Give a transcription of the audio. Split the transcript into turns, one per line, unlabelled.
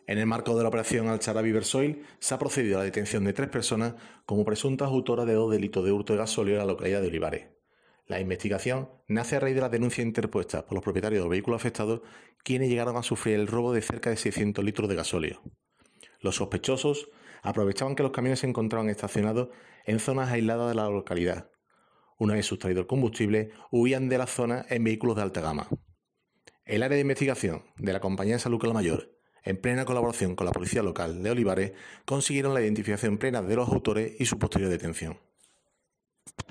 En el marco de la operación Alchara Bibersoil se ha procedido a la detención de 3 personas como presuntas autoras de 2 delitos de hurto de gasóleo en la localidad de Olivares. La investigación nace a raíz de las denuncias interpuestas por los propietarios de los vehículos afectados, quienes llegaron a sufrir el robo de cerca de 600 litros de gasóleo. Los sospechosos aprovechaban que los camiones se encontraban estacionados en zonas aisladas de la localidad. Una vez sustraído el combustible, huían de la zona en vehículos de alta gama. El área de investigación de la Compañía de Salud Mayor, en plena colaboración con la Policía Local de Olivares, consiguieron la identificación plena de los autores y su posterior detención.